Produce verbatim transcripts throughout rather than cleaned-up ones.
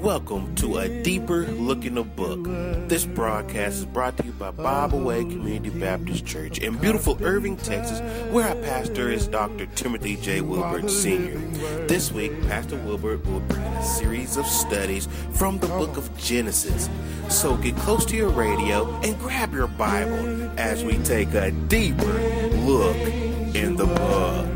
Welcome to A Deeper Look in the Book. This broadcast is brought to you by Bible Way Community Baptist Church in beautiful Irving, Texas, where our pastor is Doctor Timothy J. Wilbert Senior This week, Pastor Wilbert will bring a series of studies from the book of Genesis. So get close to your radio and grab your Bible as we take a deeper look in the book.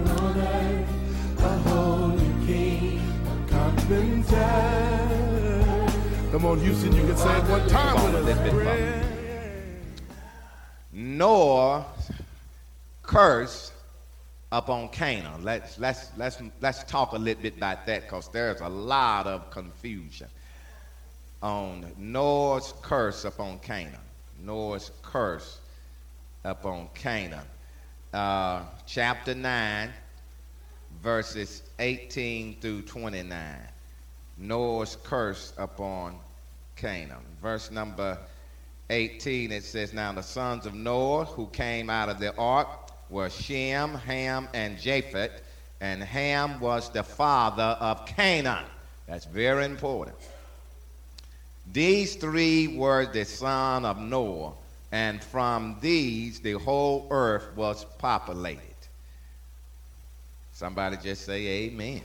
Come on, Houston, you can say it one time. Come on, a little bit further. Noah cursed upon Canaan. Let's let's let's let's talk a little bit about that, because there's a lot of confusion on Noah's curse upon Canaan. Noah's curse upon Canaan. Uh, chapter nine, verses eighteen through twenty-nine. Noah's curse upon Canaan. Verse number eighteen, it says, "Now the sons of Noah who came out of the ark were Shem, Ham, and Japheth, and Ham was the father of Canaan." That's very important. "These three were the son of Noah, and from these the whole earth was populated." Somebody just say amen.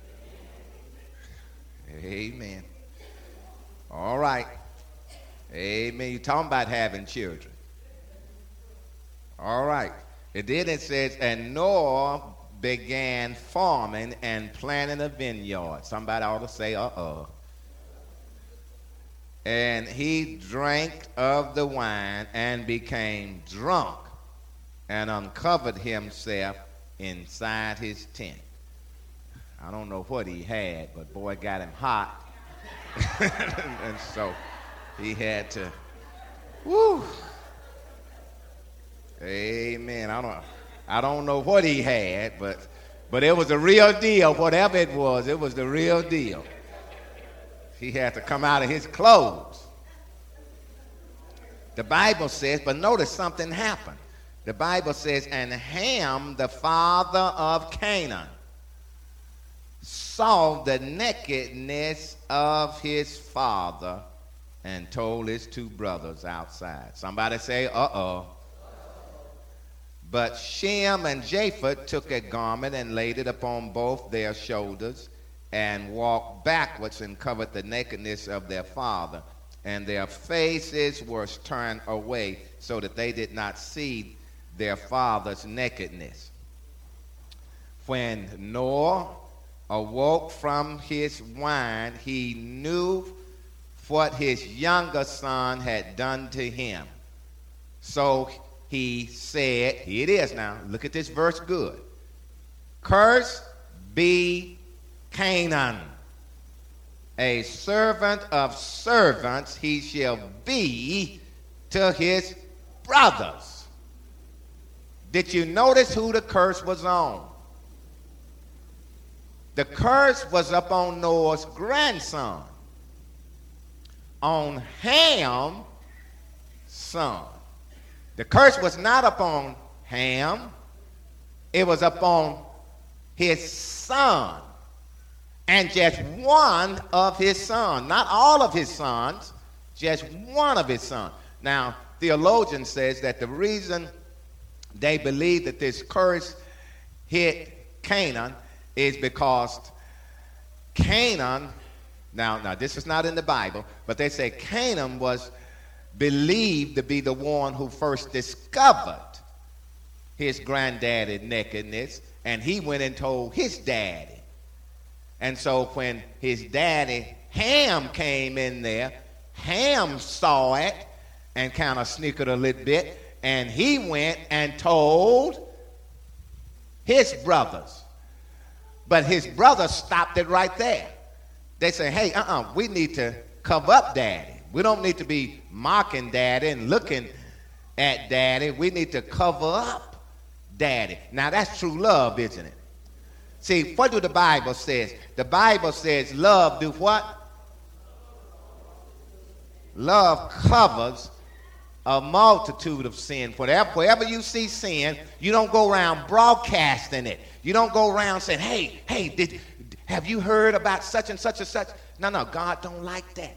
Amen. All right. Amen. You're talking about having children. All right. And then it says, "And Noah began farming and planting a vineyard." Somebody ought to say, uh-uh. "And he drank of the wine and became drunk and uncovered himself inside his tent." I don't know what he had, but boy, it got him hot. And so he had to, whoo. Amen. I don't, I don't know what he had, but, but it was a real deal. Whatever it was, it was the real deal. He had to come out of his clothes. The Bible says, but notice something happened. The Bible says, "And Ham, the father of Canaan, saw the nakedness of his father and told his two brothers outside." Somebody say, uh-oh. "But Shem and Japheth took a garment and laid it upon both their shoulders and walked backwards and covered the nakedness of their father. And their faces were turned away so that they did not see their father's nakedness. When Noah awoke from his wine, he knew what his younger son had done to him. So he said," here it is now, look at this verse good, "Cursed be Canaan. A servant of servants he shall be to his brothers." Did you notice who the curse was on? The curse was upon Noah's grandson, on Ham's son. The curse was not upon Ham, it was upon his son, and just one of his sons. Not all of his sons, just one of his sons. Now, theologian says that the reason they believe that this curse hit Canaan is because Canaan, now, now this is not in the Bible, but they say Canaan was believed to be the one who first discovered his granddaddy's nakedness, and he went and told his daddy. And so when his daddy Ham came in there, Ham saw it and kind of snickered a little bit, and he went and told his brothers. But his brothers stopped it right there. They say, "Hey, uh-uh, we need to cover up daddy. We don't need to be mocking daddy and looking at daddy. We need to cover up daddy." Now, that's true love, isn't it? See, what do the Bible says? The Bible says love do what? Love covers a multitude of sin. Wherever, wherever you see sin, you don't go around broadcasting it. You don't go around saying, hey, hey, did, have you heard about such and such and such? No, no, God don't like that.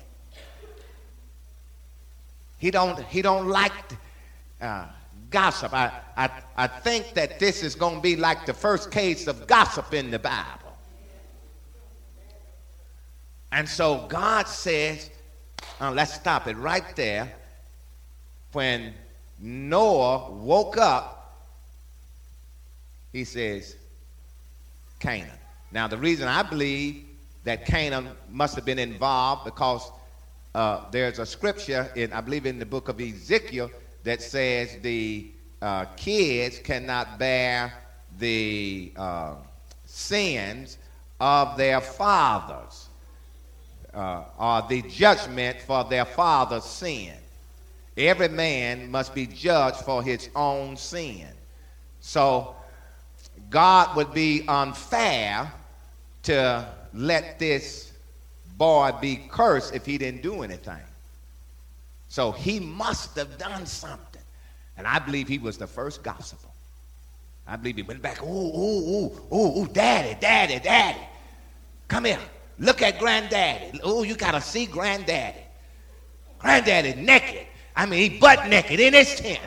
He don't, he don't like uh, gossip. I, I, I think that this is going to be like the first case of gossip in the Bible. And so God says, uh, let's stop it right there. When Noah woke up, he says, Canaan. Now, the reason I believe that Canaan must have been involved because uh, there's a scripture, in I believe in the book of Ezekiel, that says the uh, kids cannot bear the uh, sins of their fathers uh, or the judgment for their father's sin. Every man must be judged for his own sin. So God would be unfair to let this boy be cursed if he didn't do anything. So he must have done something. And I believe he was the first gossiper. I believe he went back, ooh, ooh, ooh, ooh, ooh, daddy, daddy, daddy. Come here. Look at granddaddy. Oh, you got to see granddaddy. Granddaddy naked. I mean, he butt naked in his tent.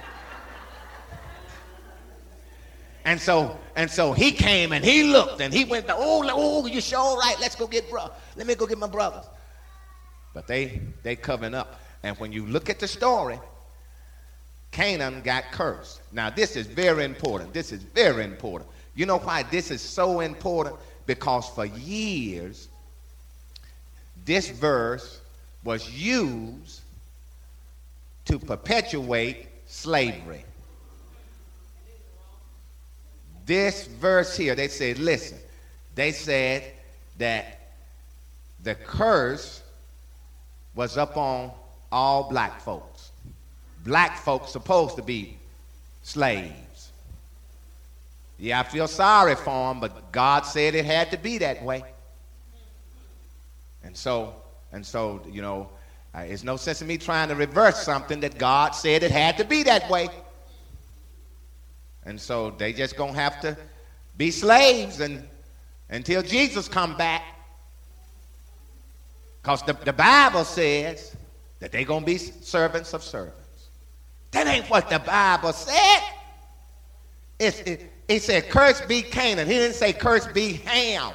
And so, and so he came and he looked and he went, oh, oh, you sure right. Let's go get bro. Let me go get my brothers. But they they covering up. And when you look at the story, Canaan got cursed. Now, this is very important. This is very important. You know why this is so important? Because for years, this verse was used to perpetuate slavery. This verse here, they said, listen, they said that the curse was up on all black folks. Black folks supposed to be slaves. Yeah, I feel sorry for them, but God said it had to be that way. And so, and so, you know, uh, there's no sense in me trying to reverse something that God said it had to be that way. And so they just gonna have to be slaves and until Jesus come back. Because the, the Bible says that they're gonna be servants of servants. That ain't what the Bible said. It's, it, it said, curse be Canaan. He didn't say curse be Ham.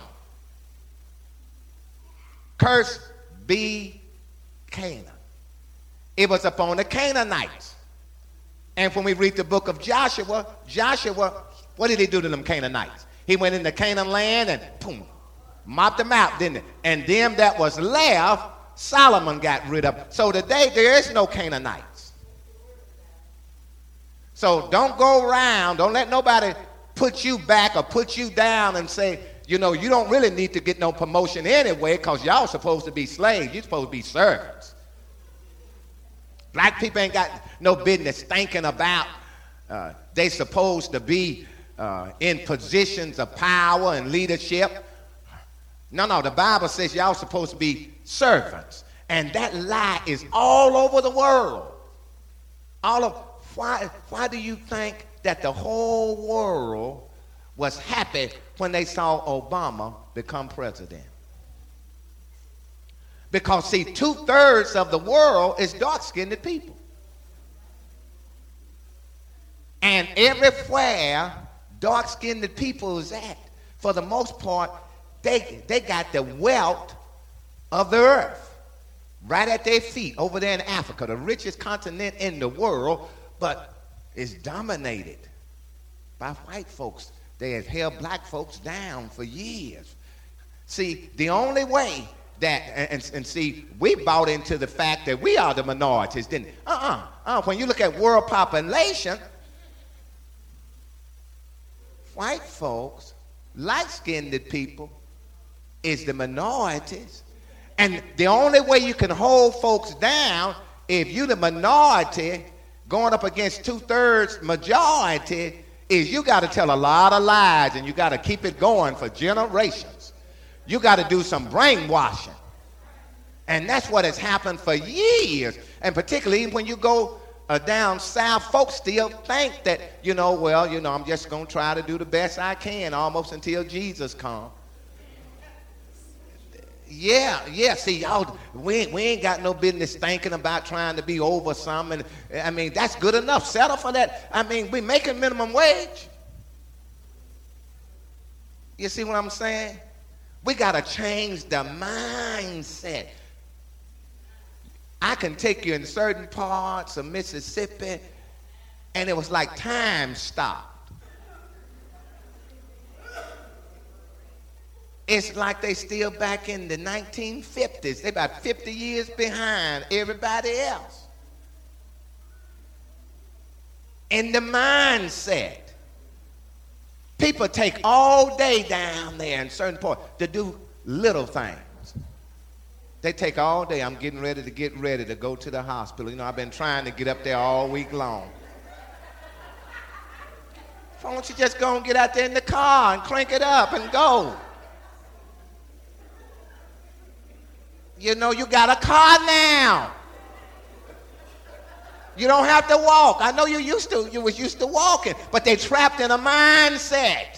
Curse be Canaan. It was upon the Canaanites. And when we read the book of Joshua, Joshua, what did he do to them Canaanites? He went into Canaan land and boom, mopped them out, didn't he? And them that was left, Solomon got rid of. So today there is no Canaanites. So don't go around, don't let nobody put you back or put you down and say, you know, you don't really need to get no promotion anyway because y'all supposed to be slaves. You're supposed to be servants. Black people ain't got no business thinking about uh, they supposed to be uh, in positions of power and leadership. No, no, the Bible says y'all supposed to be servants. And that lie is all over the world. All of why, why do you think that the whole world was happy when they saw Obama become president? Because, see, two-thirds of the world is dark-skinned people. And everywhere dark-skinned people is at, for the most part, they, they got the wealth of the earth right at their feet over there in Africa, the richest continent in the world, but it's dominated by white folks. They have held black folks down for years. See, the only way that, and, and see, we bought into the fact that we are the minorities, didn't it? Uh-uh. Uh, when you look at world population, white folks, light-skinned people, is the minorities. And the only way you can hold folks down, if you're the minority going up against two-thirds majority, is you got to tell a lot of lies and you got to keep it going for generations. You got to do some brainwashing. And that's what has happened for years. And particularly when you go uh, down south, folks still think that, you know, well, you know, I'm just going to try to do the best I can almost until Jesus comes. Yeah, yeah. See, y'all, we ain't, we ain't got no business thinking about trying to be over something. I mean, that's good enough. Settle for that. I mean, we making minimum wage. You see what I'm saying? We got to change the mindset. I can take you in certain parts of Mississippi, and it was like time stopped. It's like they still back in the nineteen fifties. They about fifty years behind everybody else. In the mindset. People take all day down there in certain parts to do little things. They take all day. I'm getting ready to get ready to go to the hospital. You know, I've been trying to get up there all week long. Why don't you just go and get out there in the car and crank it up and go? You know, you got a car now. You don't have to walk. I know you used to, you was used to walking, but they trapped in a mindset.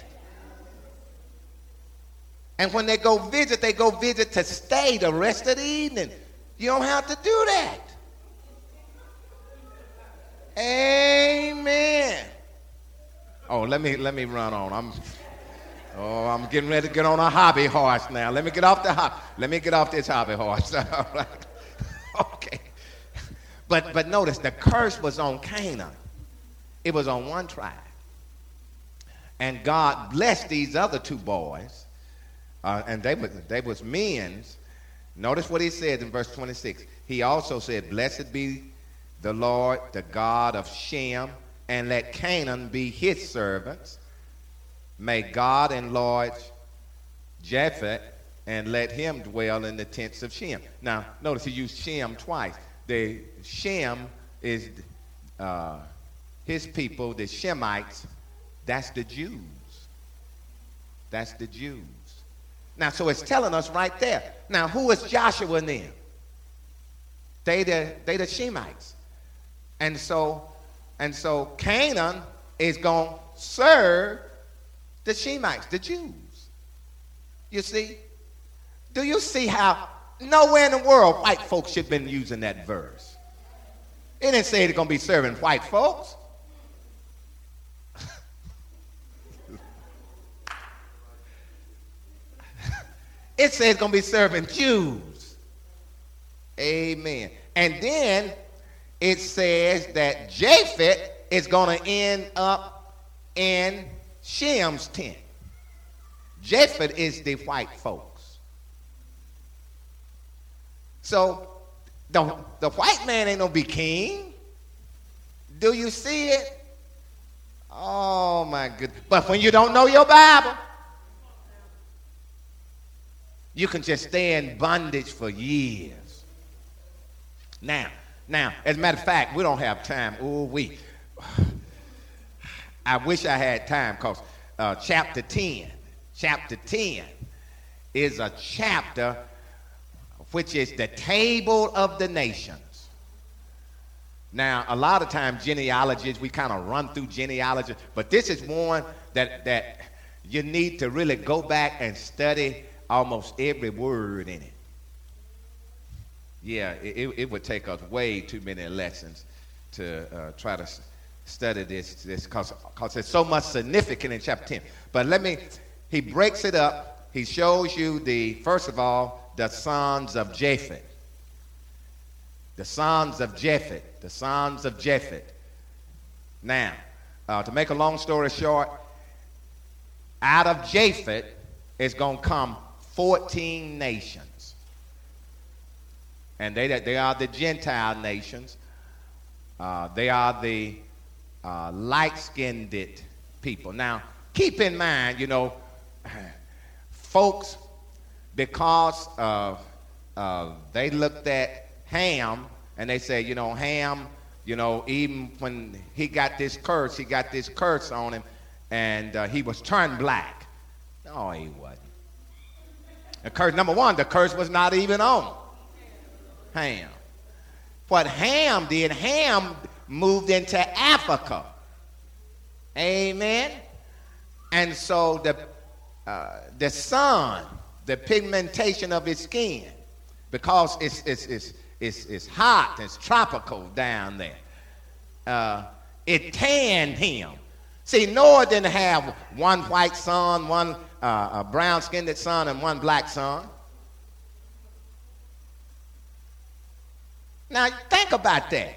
And when they go visit, they go visit to stay the rest of the evening. You don't have to do that. Amen. Oh, let me let me run on. I'm oh, I'm getting ready to get on a hobby horse now. Let me get off the hobby. Let me get off this hobby horse. All right. Okay. But but notice the curse was on Canaan. It was on one tribe. And God blessed these other two boys. Uh, and they was, they was men's. Notice what he said in verse twenty-six. He also said, blessed be the Lord, the God of Shem, and let Canaan be his servants. May God enlarge Japheth, and let him dwell in the tents of Shem. Now, notice he used Shem twice. The Shem is uh, his people, the Shemites. That's the Jews. That's the Jews. Now, so it's telling us right there. Now, who is Joshua and them? They the they the Shemites. And so, and so Canaan is going to serve the Shemites, the Jews. You see? Do you see how nowhere in the world white folks should have been using that verse? It didn't say they're going to be serving white folks. It says it's going to be serving Jews. Amen. And then it says that Japheth is going to end up in Shem's tent. Japheth is the white folks. So the, the white man ain't going to be king. Do you see it? Oh, my goodness. But when you don't know your Bible, you can just stay in bondage for years. Now, now, as a matter of fact, we don't have time. Ooh, we. I wish I had time because uh, chapter ten, chapter ten is a chapter which is the table of the nations. Now, a lot of times genealogies, we kind of run through genealogy, but this is one that, that you need to really go back and study almost every word in it. Yeah, it, it would take us way too many lessons to uh, try to s- study this, this because there's so much significant in chapter ten. But let me, he breaks it up. He shows you the, first of all, the sons of Japheth. The sons of Japheth. The sons of Japheth. Now, uh, to make a long story short, out of Japheth is going to come fourteen nations. And they, they are the Gentile nations. Uh, they are the uh, light-skinned people. Now, keep in mind, you know, folks, because of, uh, they looked at Ham and they said, you know, Ham, you know, even when he got this curse, he got this curse on him, and uh, he was turned black. No, he wasn't. The curse, number one, the curse was not even on Ham. What Ham did, Ham moved into Africa. Amen. And so the uh, the son, the pigmentation of his skin, because it's, it's, it's, it's, it's hot, it's tropical down there. Uh, it tanned him. See, Noah didn't have one white son, one uh, brown-skinned son, and one black son. Now, think about that.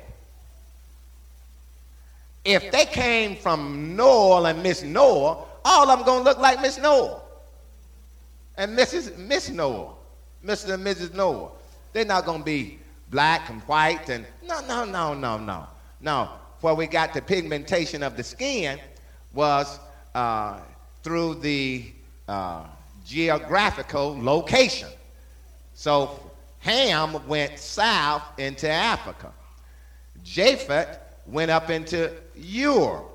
If they came from Noah and Miss Noah, all of them going to look like Miss Noah and Missus Miss Noah, Mister and Missus Noah. They're not going to be black and white and no, no, no, no, no. No, where we got the pigmentation of the skin was uh, through the uh, geographical location. So Ham went south into Africa. Japheth went up into Europe.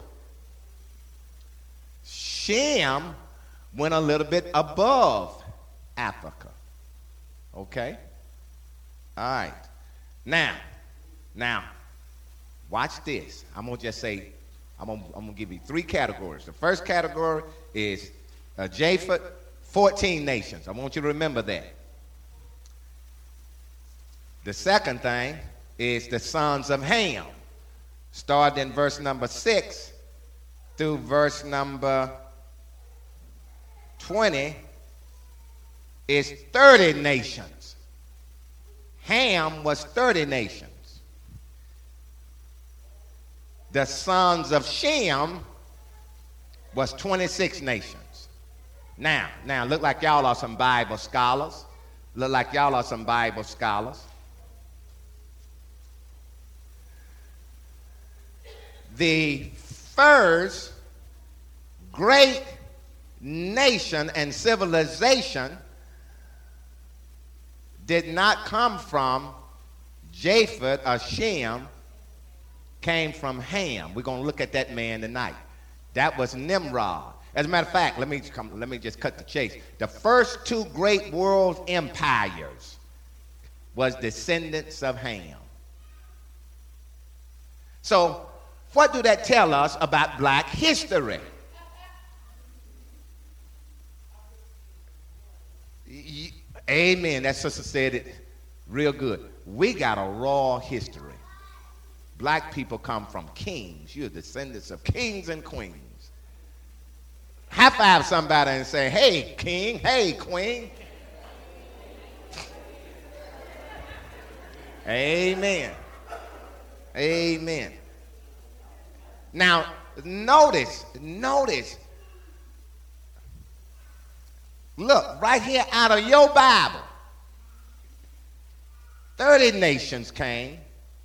Shem went a little bit above Africa. Okay? All right. Now, now, watch this. I'm going to just say, I'm going I'm to give you three categories. The first category is uh, Japheth, fourteen nations. I want you to remember that. The second thing is the sons of Ham. Started in verse number six through verse number twenty is thirty nations. Ham was thirty nations. The sons of Shem was twenty-six nations. Now, now look like y'all are some Bible scholars. Look like y'all are some Bible scholars. The first great nation and civilization did not come from Japheth or Shem, came from Ham. We're going to look at that man tonight. That was Nimrod. As a matter of fact, let me come, let me just cut the chase. The first two great world empires was descendants of Ham. So, what do that tell us about black history? Amen. That sister said it real good. We got a raw history. Black people come from kings. You're descendants of kings and queens. High five somebody and say, hey, king, hey, queen. Amen. Amen. Now, notice, notice. Look, right here out of your Bible, thirty nations came.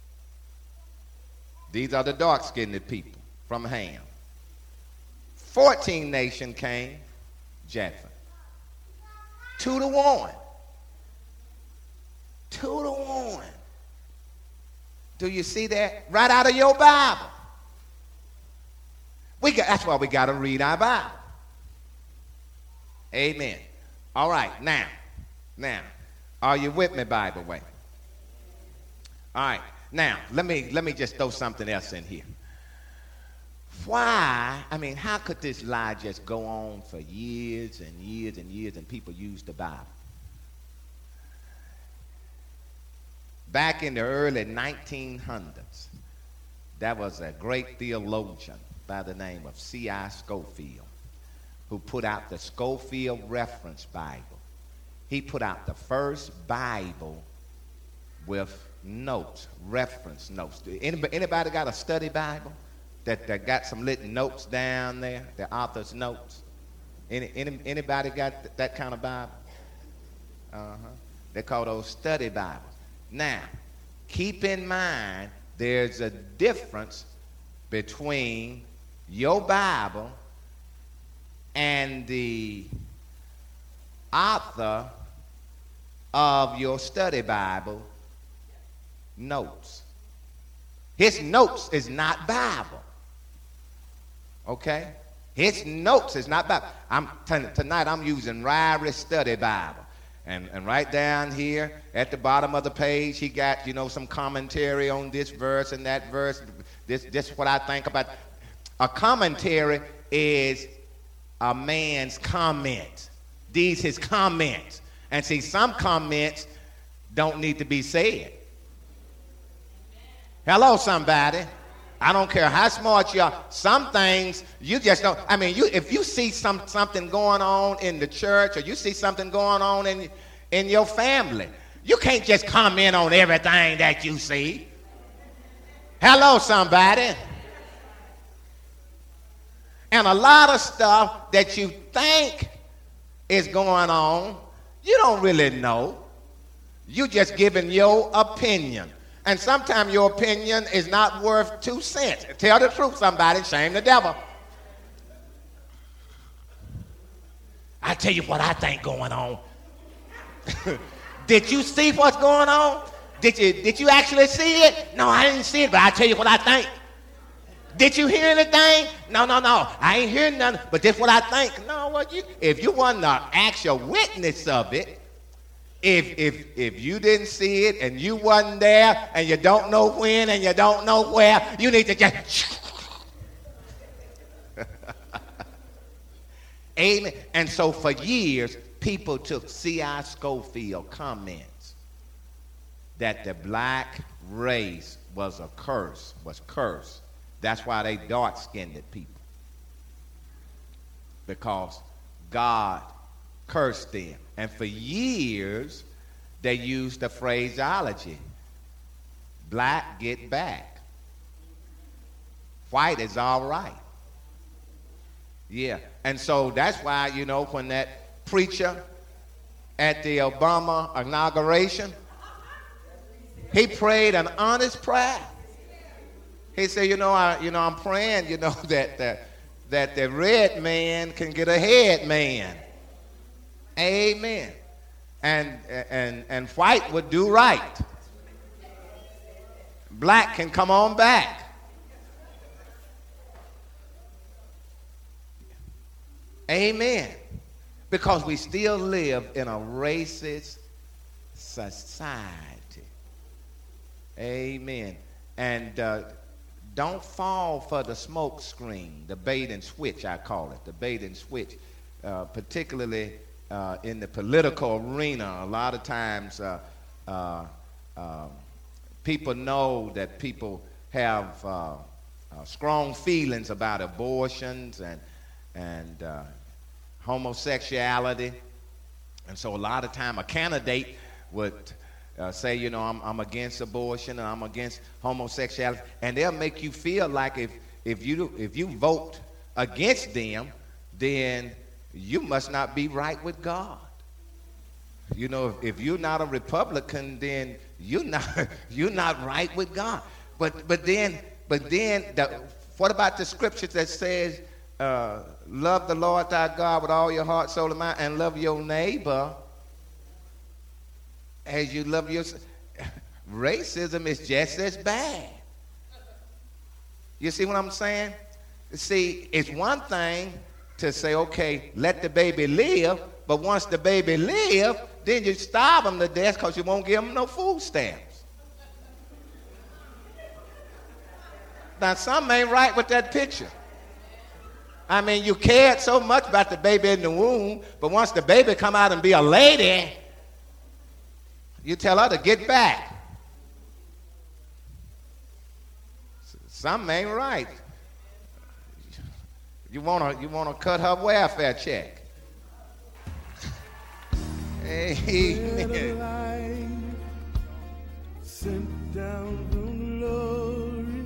These are the dark-skinned people from Ham. fourteen nations came, Japheth. Two to one. Two to one. Do you see that? Right out of your Bible. We got, that's why we got to read our Bible. Amen. All right, now, now, are you with me, by the way? All right, now, let me, let me just throw something else in here. Why, I mean, how could this lie just go on for years and years and years and people use the Bible? Back in the early nineteen hundreds, there was a great theologian by the name of C I Scofield, who put out the Scofield Reference Bible. He put out the first Bible with notes, reference notes. Anybody, anybody got a study Bible that, that got some little notes down there, the author's notes? Any, any, anybody got th- that kind of Bible? Uh-huh. They call those study Bibles. Now, keep in mind, there's a difference between your Bible and the author of your study Bible notes. His notes is not Bible. Okay? His notes is not Bible. I'm t- tonight I'm using Ryrie Study Bible. And, and right down here at the bottom of the page, he got, you know, some commentary on this verse and that verse. This, this is what I think about. A commentary is a man's comment these his comments. And see, some comments don't need to be said. Hello, somebody. I don't care how smart you are. Some things you just don't. I mean, you if you see some something going on in the church, or you see something going on in in your family, you can't just comment on everything that you see. Hello, somebody. And a lot of stuff that you think is going on, you don't really know. You just giving your opinion. And sometimes your opinion is not worth two cents. Tell the truth, somebody. Shame the devil. I tell you what I think going on. Did you see what's going on? Did you, did you actually see it? No, I didn't see it, but I tell you what I think. Did you hear anything? No, no, no. I ain't hearing nothing, but this what I think. No, what you if you want the actual witness of it, if if if you didn't see it and you wasn't there and you don't know when and you don't know where, you need to just Amen. And so for years, people took C I Scofield comments that the black race was a curse, was cursed. That's why they dark-skinned people. Because God cursed them. And for years, they used the phraseology, black get back. White is all right. Yeah. And so that's why, you know, when that preacher at the Obama inauguration, he prayed an honest prayer. He said, you know, I, you know, I'm praying, you know, that that that the red man can get a head man. Amen. And and and white would do right. Black can come on back. Amen. Because we still live in a racist society. Amen. And uh, don't fall for the smoke screen, the bait and switch, I call it, the bait and switch, uh, particularly uh, in the political arena. A lot of times uh, uh, uh, people know that people have uh, uh, strong feelings about abortions and, and uh, homosexuality. And so a lot of time a candidate would Uh, say, you know, I'm, I'm against abortion and I'm against homosexuality, and they'll make you feel like if if you if you vote against them, then you must not be right with God. You know, if, if you're not a Republican, then you're not you're not right with God. But but then but then the, what about the scriptures that says, uh, love the Lord thy God with all your heart, soul, and mind, and love your neighbor as you love yourself? Racism is just as bad. You see what I'm saying? See, it's one thing to say, okay, let the baby live, but once the baby live, then you starve them to death because you won't give them no food stamps. Now, something ain't right with that picture. I mean, you cared so much about the baby in the womb, but once the baby come out and be a lady, you tell her to get back. Something ain't right. You wanna you wanna cut her welfare check. Amen. Sent down from glory.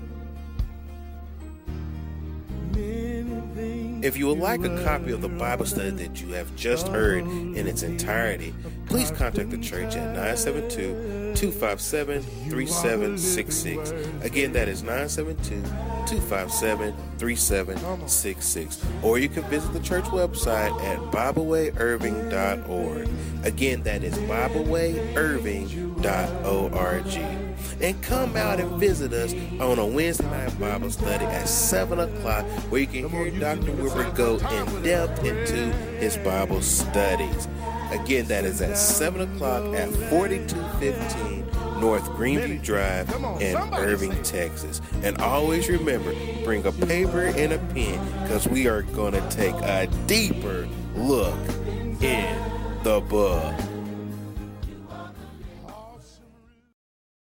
Many things. If you would like a copy of the Bible study that you have just heard in its entirety, please contact the church at nine seven two, two five seven, three seven six six. Again, that is nine seven two, two five seven, three seven six six. Or you can visit the church website at bible way irving dot org. Again, that is bible way irving dot org. And come out and visit us on a Wednesday night Bible study at seven o'clock, where you can hear Doctor Wilbur go in depth into his Bible studies. Again, that is at seven o'clock at forty-two fifteen North Greenview Drive in Irving, Texas. And always remember, bring a paper and a pen, because we are going to take a deeper look in the book.